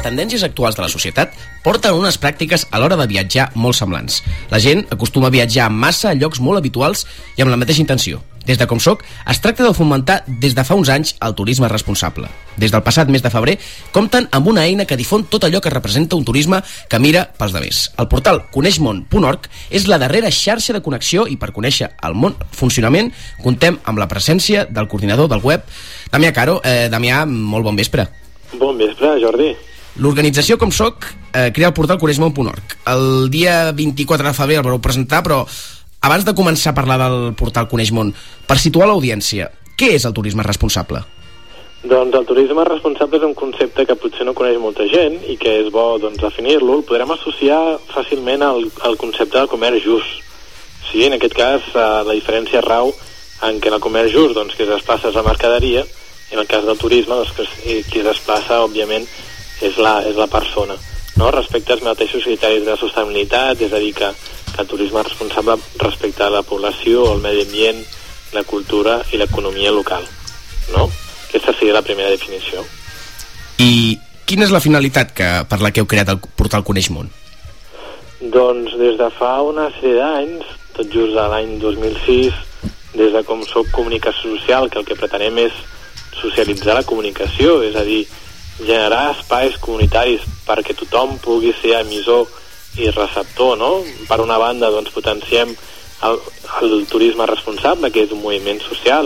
tendències actuals de la societat porten unes pràctiques a l'hora de viatjar molt semblants. La gent acostuma a viatjar en massa a llocs molt habituals i amb la mateixa intenció. Des de Com Soc es tracta de fomentar des de fa uns anys el turisme responsable. Des del passat mes de febrer compten amb una eina que difon tot allò que representa un turisme que mira pels demés. El portal coneixmon.org és la darrera xarxa de connexió i per conèixer el funcionament contem amb la presència del coordinador del web, Damià Caro. Damià, molt bon vespre. Bon vespre, Jordi. L'organització Com Soc crea el portal coneixmon.org. El dia 24 de febrer el vareu presentar, però abans de començar a parlar del portal Coneixmon, per situar l'audiència, què és el turisme responsable? Doncs el turisme responsable és un concepte que potser no coneix molta gent i que és bo definir-lo. El podrem associar fàcilment al concepte del comerç just. Sí, en aquest cas la diferència rau en què en el comerç just qui es desplaça és la mercaderia i en el cas del turisme qui es desplaça òbviament és la persona, no? Respecte als mateixos criteris de sostenibilitat, és a dir que el turisme responsable respecte a la població, el medi ambient, la cultura i l'economia local, no? Aquesta seria la primera definició. I quina és la finalitat per la que heu creat el portal Coneixmon? Doncs des de fa una sèrie d'anys, tot just a l'any 2006, des de Com Soc Comunicació Social, que el que pretenem és socialitzar la comunicació, és a dir, generar espais comunitaris perquè tothom pugui ser emissor i receptor, no? Per una banda, potenciem el turisme responsable, que és un moviment social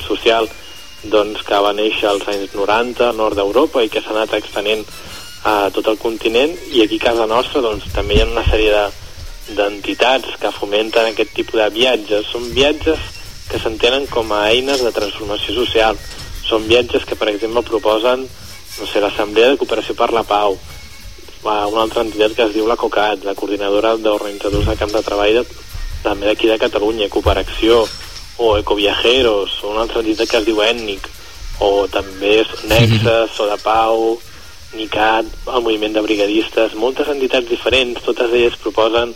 que va néixer als anys 90 al nord d'Europa i que s'ha anat extenent a tot el continent, i aquí a casa nostra també hi ha una sèrie d'entitats que fomenten aquest tipus de viatges. Són viatges que s'entenen com a eines de transformació social. Són viatges que, per exemple, proposen l'Assemblea de Cooperació per la Pau, una altra entitat que es diu la COCAT, la Coordinadora d'Organitzadors de Camps de Treball també d'aquí de Catalunya, Cooperacció, o Ecoviajeros, o una altra entitat que es diu Ètnic, o també Nexes, So de Pau, NICAT, el moviment de brigadistes, moltes entitats diferents, totes elles proposen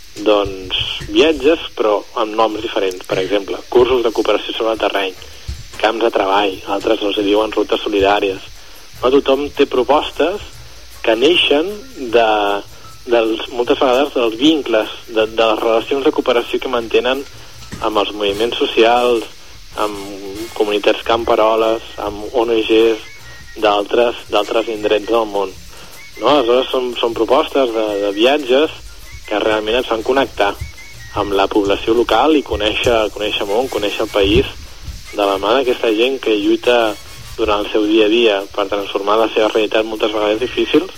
viatges però amb noms diferents. Per exemple, cursos de cooperació sobre el terreny, camps de treball, altres els diuen rutes solidàries. Tothom té propostes que neixen moltes vegades dels vincles, de les relacions de cooperació que mantenen amb els moviments socials, amb comunitats camperoles, amb ONGs d'altres indrets del món. Aleshores són propostes de viatges que realment ens fan connectar amb la població local i conèixer el món, conèixer el país de la mà d'aquesta gent que lluita durant el seu dia a dia per transformar la seva realitat moltes vegades difícils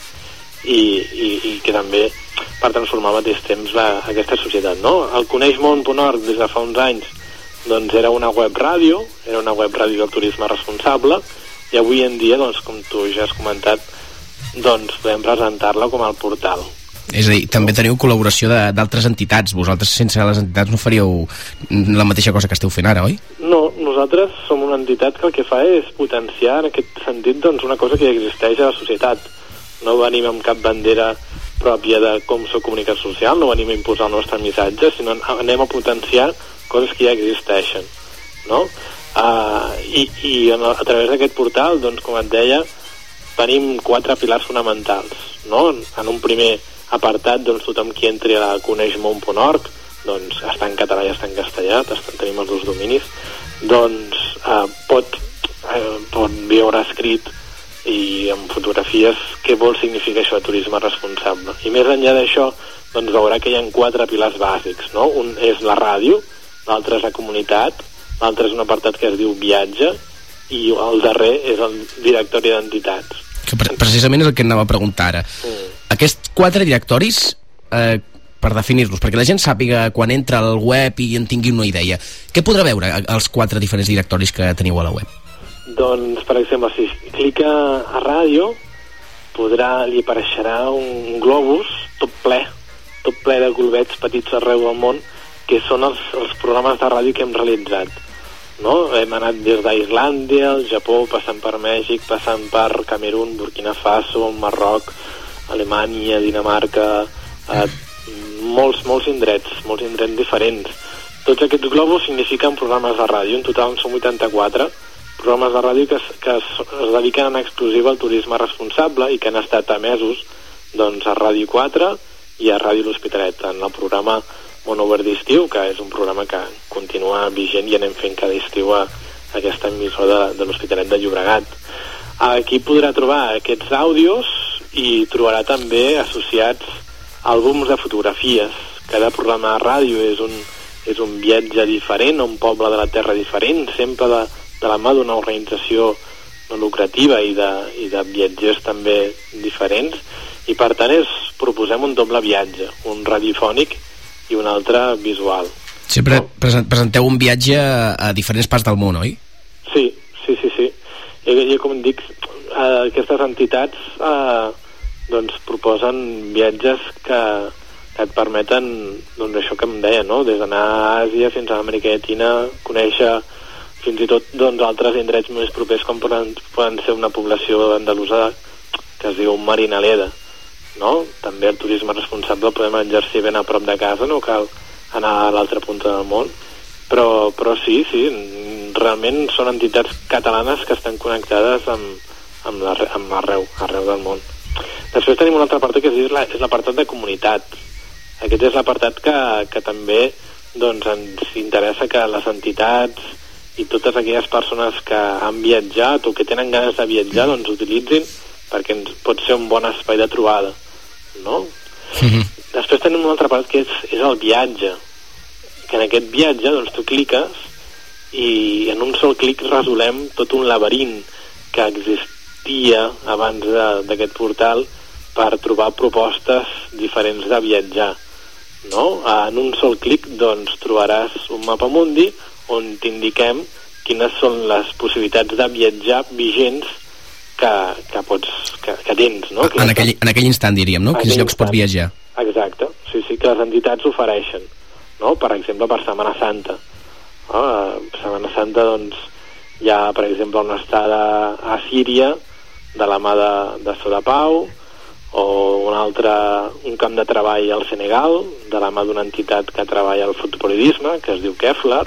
i que també per transformar al mateix temps aquesta societat, no? El Coneixmon.org des de fa uns anys era una web ràdio del turisme responsable, i avui en dia, com tu ja has comentat, podem presentar-la com el portal. És a dir, també teniu col·laboració d'altres entitats. Vosaltres sense les entitats no faríeu la mateixa cosa que esteu fent ara, oi? No, nosaltres som una entitat que el que fa és potenciar en aquest sentit una cosa que ja existeix a la societat. No venim amb cap bandera pròpia de Com Soc Comunicació Social, no venim a imposar el nostre missatge, sinó anem a potenciar coses que ja existeixen, no? I a través d'aquest portal, com et deia, tenim 4 pilars fonamentals, no? En un primer apartat, tothom qui entri a coneixmon.org, està en català i està en castellà, tenim els 2 dominis, pot veure escrit i amb fotografies què vol significar això de turisme responsable. I més enllà d'això, veurà que hi ha 4 pilars bàsics, no? Un és la ràdio, l'altre és la comunitat, l'altre és un apartat que es diu viatge, i el darrer és el directori d'entitats. Que precisament és el que anava a preguntar ara. Aquests 4 directoris, per definir-los, perquè la gent sàpiga quan entra al web i en tingui una idea, què podrà veure als 4 diferents directoris que teniu a la web? Per exemple, si clica a ràdio, li apareixerà un globus tot ple de globets petits arreu del món, que són els programes de ràdio que hem realitzat, no? Hem anat des d'Islàndia, el Japó, passant per Mèxic, passant per Camerún, Burkina Faso, Marroc, Alemanya, Dinamarca, molts indrets diferents. Tots aquests globus signifiquen programes de ràdio. En total són 84 programes de ràdio que es dediquen en exclusiva al turisme responsable i que han estat emesos doncs, a Ràdio 4 i a Ràdio L'Hospitalet, en el programa Monoverd d'estiu, que és un programa que continua vigent i anem fent cada estiu a aquesta emissora de l'Hospitalet de Llobregat. Aquí podrà trobar aquests àudios i trobarà també associats àlbums de fotografies. Cada programa de ràdio és un viatge diferent a un poble de la terra diferent, sempre de la mà d'una organització no lucrativa i de viatgers també diferents, i per tant proposem un doble viatge, un radiofònic i un altre visual. Sempre presenteu un viatge a diferents parts del món, oi? Sí. I com dic, aquestes entitats doncs proposen viatges que et permeten, doncs això que em deia, no? Des d'anar a Àsia fins a l'Amèrica Llatina, conèixer fins i tot doncs, altres indrets més propers com poden ser una població andalusa que es diu Marinaleda, no? També el turisme responsable el podem exercir ben a prop de casa, no cal anar a l'altra punta del món, però sí, realment són entitats catalanes que estan connectades amb arreu del món. Després tenim un altre apartat que és l'apartat de comunitat. Aquest és l'apartat que també doncs, ens interessa que les entitats i totes aquelles persones que han viatjat o que tenen ganes de viatjar doncs utilitzin, perquè pot ser un bon espai de trobada, no? Després tenim un altre part que és el viatge, que en aquest viatge doncs, tu cliques i en un sol clic resolem tot un laberint que existia abans d'aquest portal per trobar propostes diferents de viatjar, no? En un sol clic doncs, trobaràs un mapa mundi on t'indiquem quines són les possibilitats de viatjar vigents que tens, no? En aquell instant, diríem, no? Quins llocs pots viatjar? Exacte, sí, que les entitats ofereixen, no? Per exemple, per Setmana Santa. Setmana Santa, doncs, hi ha, per exemple, una estada a Síria de la mà de Sodapau, o un camp de treball al Senegal de la mà d'una entitat que treballa al fotoperiodisme, que es diu Keflar.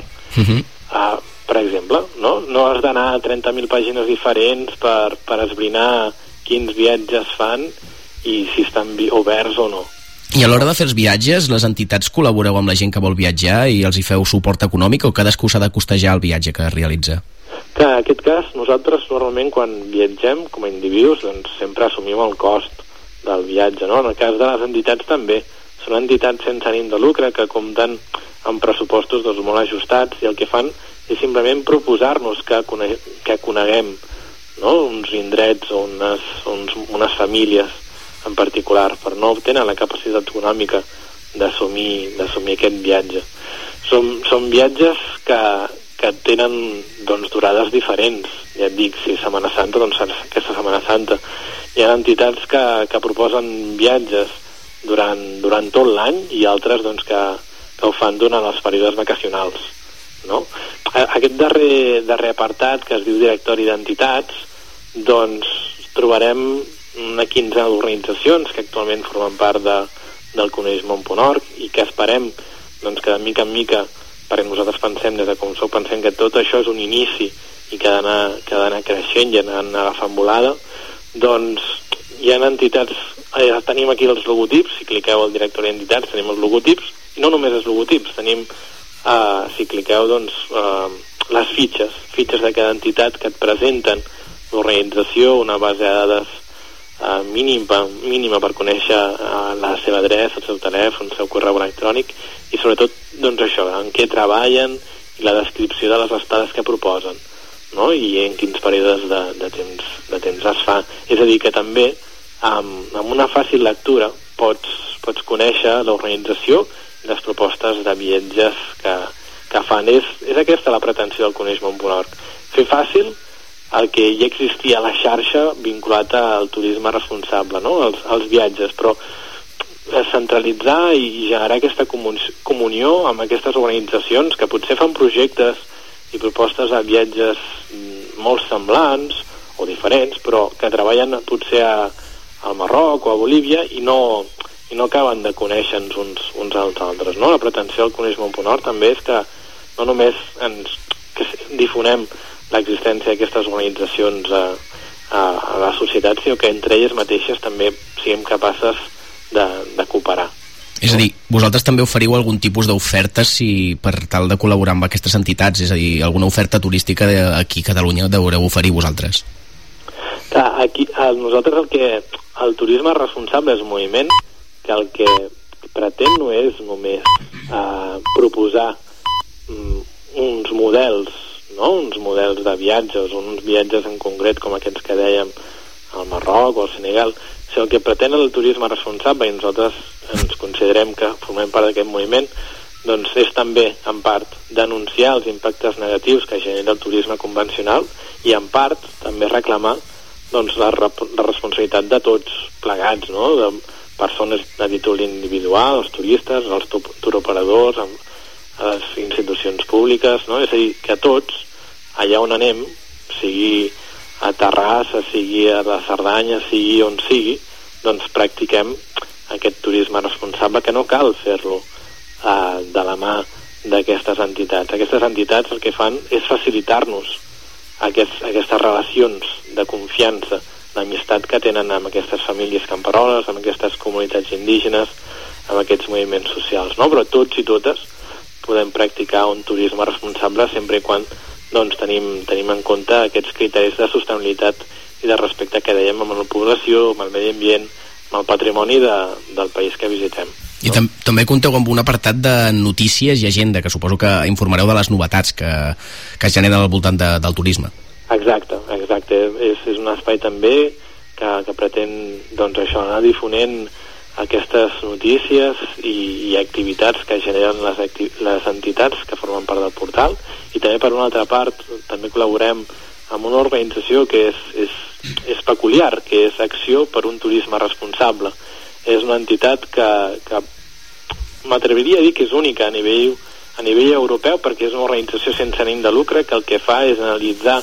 Per exemple, no has d'anar a 30.000 pàgines diferents per esbrinar quins viatges fan i si estan oberts o no. I a l'hora de fer els viatges, les entitats col·laboreu amb la gent que vol viatjar i els hi feu suport econòmic o cadascú s'ha de costejar el viatge que realitza? Que en aquest cas, nosaltres normalment quan viatgem com a individus doncs sempre assumim el cost del viatge, no? En el cas de les entitats també. Són entitats sense ànim de lucre que compten amb pressupostos doncs, molt ajustats i el que fan és simplement proposar-nos que coneguem, no? Uns indrets o unes famílies en particular, però no tenen la capacitat econòmica d'assumir aquest viatge. Són viatges que tenen doncs, durades diferents. Ja et dic, si Setmana Santa, doncs aquesta Setmana Santa. Hi ha entitats que proposen viatges durant tot l'any i altres doncs, que ho fan durant els períodes vacacionals, no? Aquest darrer apartat, que es diu Directori d'Entitats, doncs trobarem una quinzena d'organitzacions que actualment formen part del Coneix-Món.org i que esperem doncs, que de mica en mica, perquè nosaltres pensem des de ComSoc, pensem que tot això és un inici i que ha d'anar creixent i anar agafant volada, doncs hi ha entitats, tenim aquí els logotips, si cliqueu al Directori d'Entitats tenim els logotips, i no només els logotips, tenim, si cliqueu doncs, les fitxes de cada entitat que et presenten l'organització, una base de dades mínima per conèixer la seva adreça, el seu telèfon, el seu correu electrònic i sobretot doncs això, en què treballen i la descripció de les estades que proposen, no? I en quins períodes de temps es fa. És a dir, que també amb una fàcil lectura pots conèixer l'organització i les propostes de viatges que fan. És aquesta la pretensió del Coneix-Món.org, fer fàcil el que ja existia a la xarxa vinculat al turisme responsable, no? Els viatges, però centralitzar i generar aquesta comunió amb aquestes organitzacions que potser fan projectes i propostes de viatges molt semblants o diferents, però que treballen potser al Marroc o a Bolívia i no acaben de conèixer-nos uns als altres, no? La pretensió del Coneix-Món.org també és que no només que difonem l'existència d'aquestes organitzacions a la societat, sinó que entre elles mateixes també siguem capaces de cooperar. És a dir, vosaltres també oferiu algun tipus d'ofertes per tal de col·laborar amb aquestes entitats, és a dir, alguna oferta turística aquí a Catalunya deureu oferir vosaltres? Clar, aquí nosaltres el turisme responsable és un moviment que el que pretén no és només proposar uns models, no? Uns models de viatges, o uns viatges en concret com aquests que dèiem al Marroc o al Senegal, sinó que pretén el turisme responsable, i nosaltres ens considerem que formem part d'aquest moviment, doncs és també en part denunciar els impactes negatius que genera el turisme convencional i en part també reclamar doncs la responsabilitat de tots plegats, no? De persones a títol individual, els turistes, els turoperadors, les institucions públiques, no? És a dir, que tots, allà on anem, sigui a Terrassa, sigui a la Cerdanya, sigui on sigui, doncs practiquem aquest turisme responsable, que no cal fer-lo de la mà d'aquestes entitats. Aquestes entitats el que fan és facilitar-nos aquestes relacions de confiança, d'amistat que tenen amb aquestes famílies camperoles, amb aquestes comunitats indígenes, amb aquests moviments socials, no? Però tots i totes podem practicar un turisme responsable sempre i quan doncs, tenim en compte aquests criteris de sostenibilitat i de respecte que dèiem amb la població, amb el medi ambient, amb el patrimoni del país que visitem. I també compteu amb un apartat de notícies i agenda, que suposo que informareu de les novetats que es generen al voltant del turisme. Exacte. És un espai també que pretén doncs, això, anar difonent aquestes notícies i activitats que generen les entitats que formen part del portal, i també per una altra part també col·laborem amb una organització que és peculiar, que és Acció per un Turisme Responsable. És una entitat que m'atreviria a dir que és única a nivell europeu, perquè és una organització sense ànim de lucre que el que fa és analitzar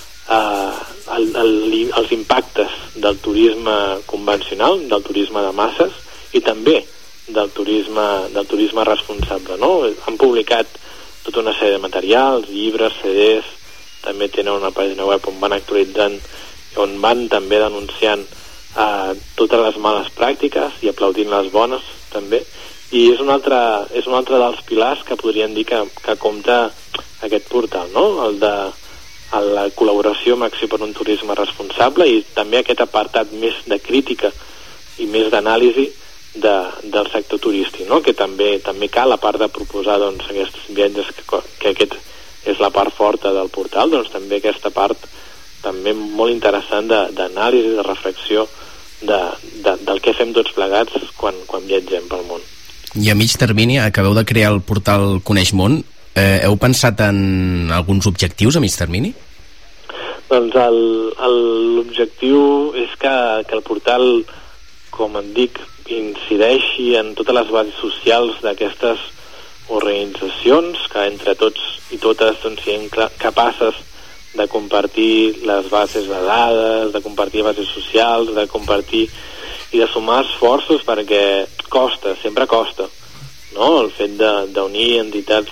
els impactes del turisme convencional, del turisme de masses, i també del turisme responsable, no? Han publicat tota una sèrie de materials, llibres, CDs, també tenen una pàgina web on van actualitzant, on van també denunciant totes les males pràctiques i aplaudint les bones també, i és un altre dels pilars que podríem dir que compta aquest portal, no? El de la col·laboració amb Acció per un Turisme Responsable, i també aquest apartat més de crítica i més d'anàlisi del sector turístic, no? Que també cal, a part de proposar doncs, aquests viatges que aquest és la part forta del portal, doncs també aquesta part també molt interessant d'anàlisi, de reflexió del que fem tots plegats quan viatgem pel món. I a mig termini acabeu de crear el portal Coneix Món. Heu pensat en alguns objectius a mig termini? Doncs l'objectiu és que el portal, com et dic, incideixi en totes les bases socials d'aquestes organitzacions, que entre tots i totes doncs, siguin capaces de compartir les bases de dades, de compartir bases socials, de compartir i de sumar esforços, perquè sempre costa, no? El fet d'unir entitats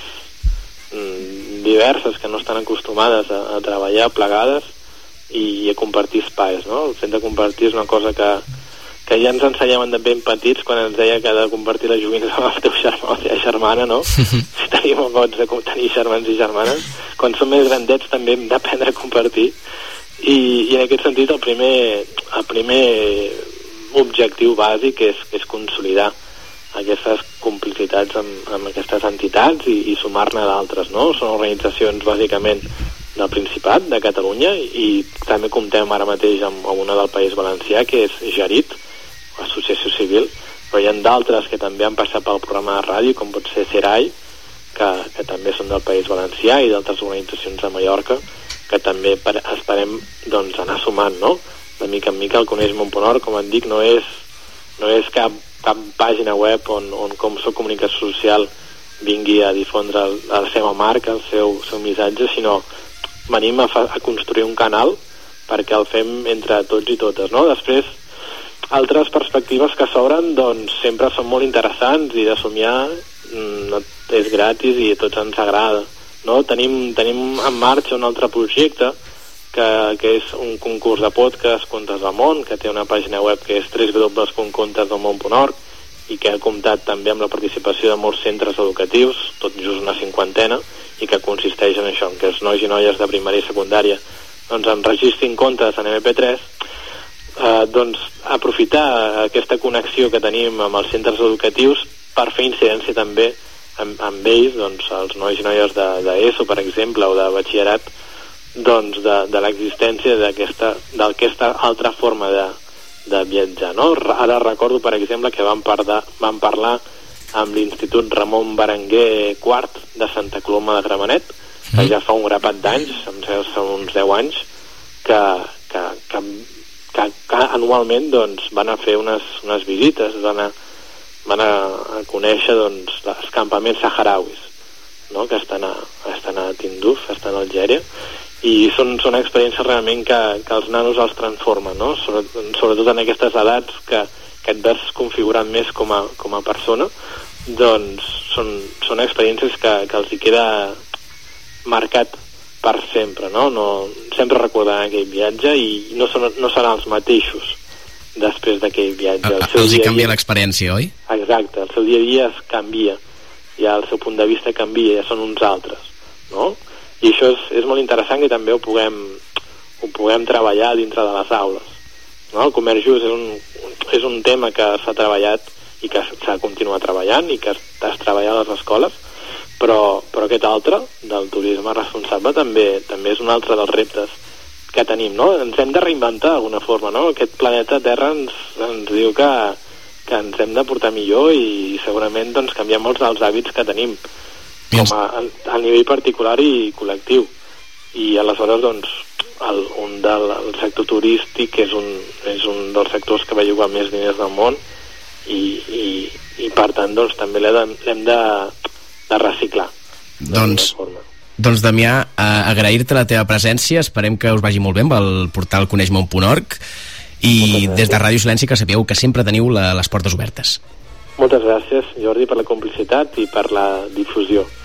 diverses que no estan acostumades a treballar plegades i a compartir espais, no? El fet de compartir és una cosa que ja ens ensenyaven de ben petits quan ens deia que de compartir les joguines amb el teu germà o la teva germana, no? Si tenim gots de tenir germans i germanes, quan som més grandets també hem d'aprendre a compartir, i en aquest sentit el primer objectiu bàsic és consolidar aquestes complicitats amb aquestes entitats i sumar-ne d'altres, no? Són organitzacions bàsicament del Principat, de Catalunya, i també comptem ara mateix amb una del País Valencià, que és Gerit, associació civil, però hi ha d'altres que també han passat pel programa de ràdio, com pot ser Serai, que també són del País Valencià, i d'altres organitzacions de Mallorca, que també esperem doncs, anar sumant, no? De mica en mica el Coneix-Món.org, com et dic, no és cap pàgina web on com soc comunicació social vingui a difondre la seva marca, el seu missatge, sinó venim a construir un canal perquè el fem entre tots i totes, no? Després, altres perspectives que s'obren doncs sempre són molt interessants, i de somiar és gratis i a tots ens agrada, no? Tenim en marxa un altre projecte que és un concurs de podcast Contes del Món, que té una pàgina web que és www.contesdelmon.org i que ha comptat també amb la participació de molts centres educatius, tot just una 50, i que consisteix en això, en que els nois i noies de primària i secundària doncs enregistrin contes en MP3, doncs aprofitar aquesta connexió que tenim amb els centres educatius per fer incidència també amb ells, doncs els nois i noies d'ESO, per exemple, o de batxillerat, doncs de l'existència d'aquesta altra forma de viatjar, no? Ara recordo, per exemple, que vam parlar amb l'Institut Ramon Berenguer IV de Santa Coloma de Gramenet, que ja fa un grapat d'anys, són uns 10 anys, que anualment doncs, van a fer unes visites, van a conèixer doncs, els campaments saharauis, no? Que estan a Tinduf, estan a Algèria, i són experiències realment que els nanos els transformen, no? Sobretot en aquestes edats que et vas configurant més com a persona, doncs són experiències que els hi queda marcat per sempre, no? Sempre recordaran aquell viatge i no seran els mateixos després d'aquell viatge. Els hi canvia l'experiència, oi? Exacte, el seu dia a dia es canvia, ja el seu punt de vista canvia, ja són uns altres, no? I això és molt interessant que també ho puguem treballar dintre de les aules, no? El comerç just és un tema que s'ha treballat i que s'ha continuat treballant i que es treballa a les escoles, però aquest altre, del turisme responsable, també és un altre dels reptes que tenim, no? Ens hem de reinventar d'alguna forma, no? Aquest planeta Terra ens diu que ens hem de portar millor i segurament doncs, canviar molts dels hàbits que tenim a nivell particular i col·lectiu. I aleshores doncs, el sector turístic és un dels sectors que va llogar més diners del món i per tant doncs, també l'hem de reciclar. Doncs Damià, agrair-te la teva presència, esperem que us vagi molt bé amb el portal coneixmon.org i des de Ràdio Silenci que sapigueu que sempre teniu les portes obertes. Moltes gràcies, Jordi, per la complicitat i per la difusió.